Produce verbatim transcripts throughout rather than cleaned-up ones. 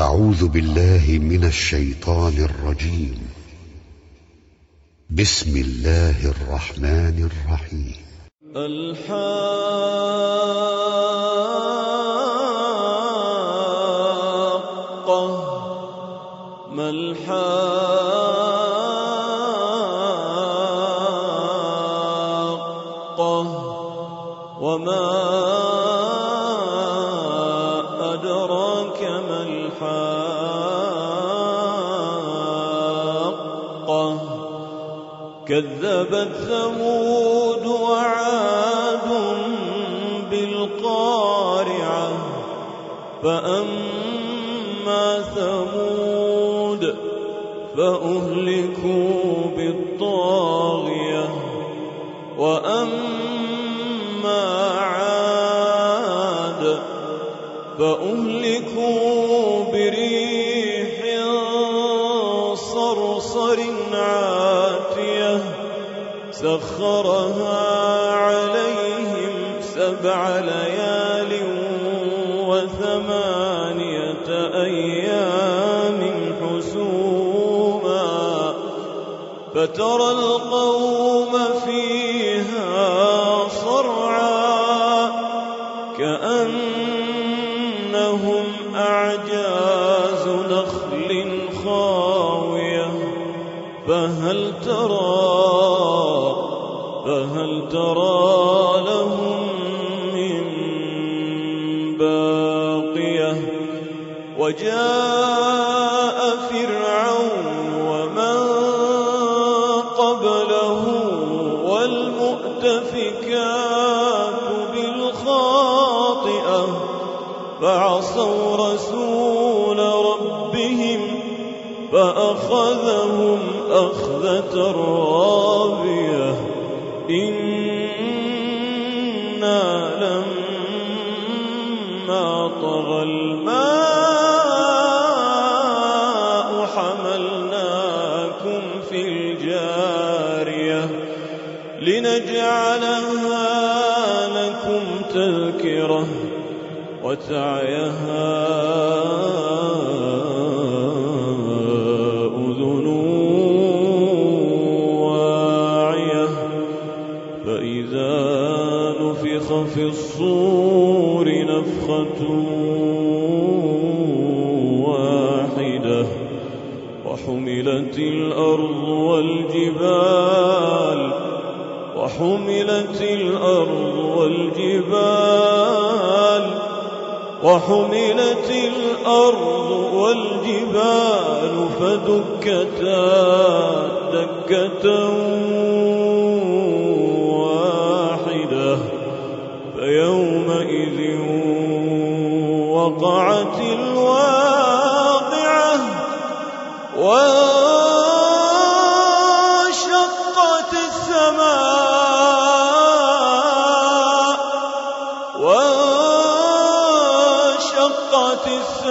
أعوذ بالله من الشيطان الرجيم. بسم الله الرحمن الرحيم. الحاقة ما الحاقة وما أدراك ما الحاقة كذبت ثمود وعاد بالقارعة فأما ثمود فأهلكوا بالطاغية وأما عاد فأهلكوا بريح صرصر عاتية سخرها عليهم سبع ليال وثمانية أيام حسوما فترى القوم فيها صرعا كأنهم أعجاز نخل خاوية فهل ترى فهل ترى لهم من باقية وجاء فرعون ومن قبله والمؤتفكات بالخاطئة فعصوا رسول ربهم فأخذهم أخذة رابية إنا لما طغى الماء حملناكم في الجارية لنجعلها لكم تذكرة وتعيها أذن واعية فإذا نفخ في الصور نفخة واحدة وحملت الأرض والجبال وحملت الأرض والجبال وحملت الأرض والجبال فدكتا دكة واحدة فيومئذ وقعت الواقعة وانشقت السماء وانشقت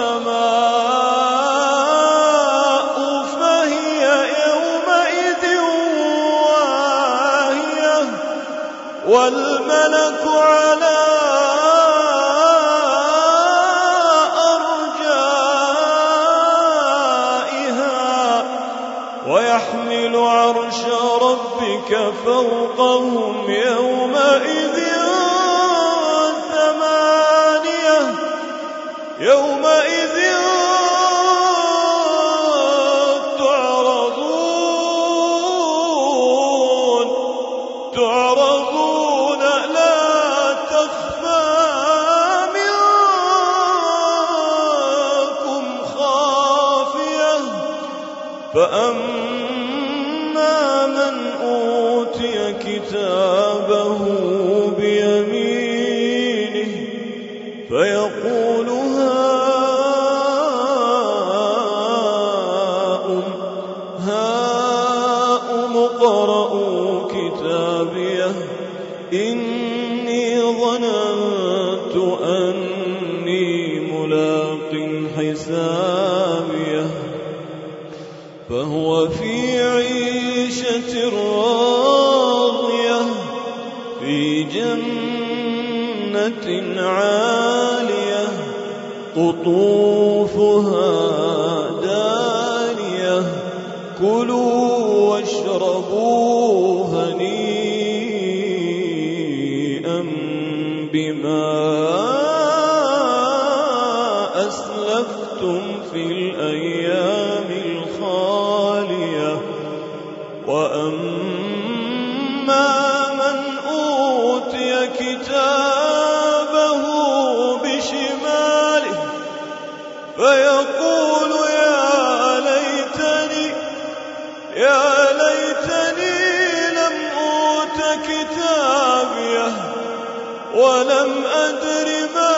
السماء فهي يومئذ واهية والملك على أرجائها ويحمل عرش ربك فوقهم يومئذ ثمانية يومئذ تعرضون تعرضون لا تخفى منكم خافية فأما من أوتي كتابه بيمينه فيقول هاؤم هاؤم اقرءوا كتابيه إني ظننت أني ملاق حسابيه فهو في عيشة راضية في جنة عالية قطوفها دانية كلوا واشربوا هنيئا بما أسلفتم في الأيام الخالية وأما من أوتي كتابه بشماله فيقول يا ليتني يا ليتني لم أوت كتابيه ولم أدر ما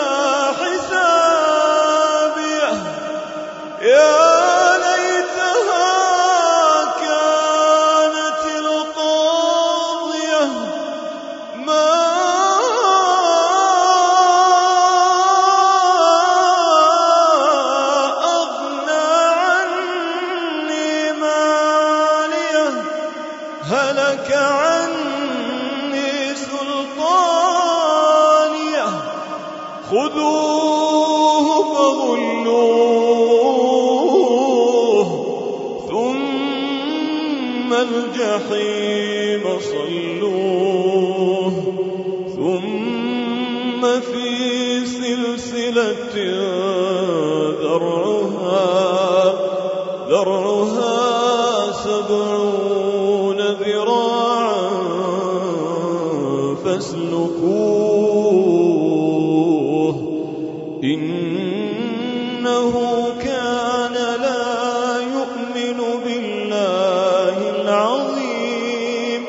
حسابيه يا ليتها كانت القاضية ما أغنى عني ماليه هلك عني سلطانيه خذوه فغلوه ثم الجحيم صلوه ثم في سلسلة ذرعها ذرعها سبعون ذراعا فاسلكوه إنه كان لا يؤمن بالله العظيم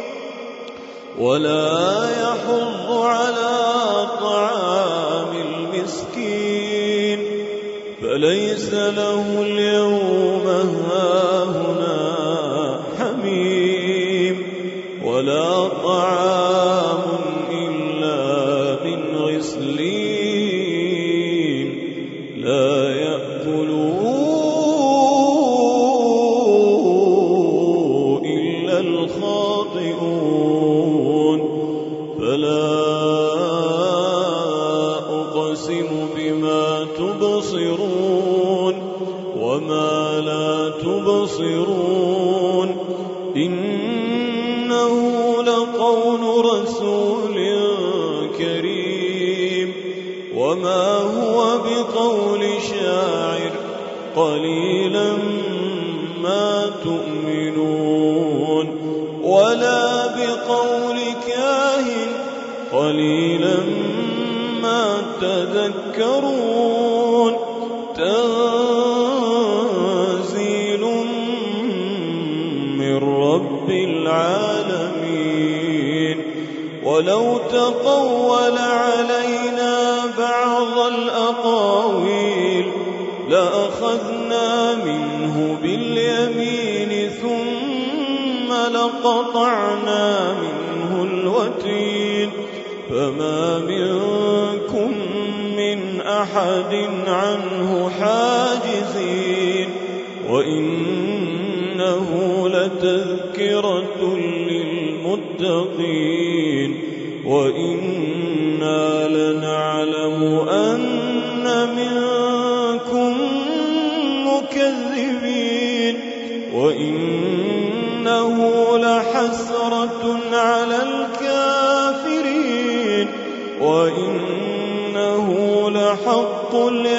ولا يحض على طعام المسكين فليس له اليوم هاهنا حميم ولا طعام إلا من غسلين لا يأكله إلا الخاطئون فلا أقسم بما تبصرون وما لا تبصرون إنه لقول رسول كريم وما هو بقول شاعر قليلا ما تؤمنون ولا بقول كاهن قليلا ما تذكرون تنزيل من رب العالمين ولو تقول علينا بعض الأقاويل لأخذنا منه باليمين ثم لقطعنا منه الوتين فما منكم من أحد عنه حاجزين وإنه لتذكرة للمتقين وإنا لنعلم أن منكم مكذبين وإنه لحسرة على الكافرين وإنه لحق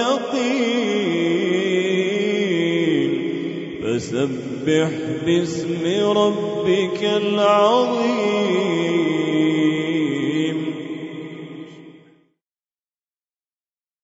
اليقين فسبح باسم ربك العظيم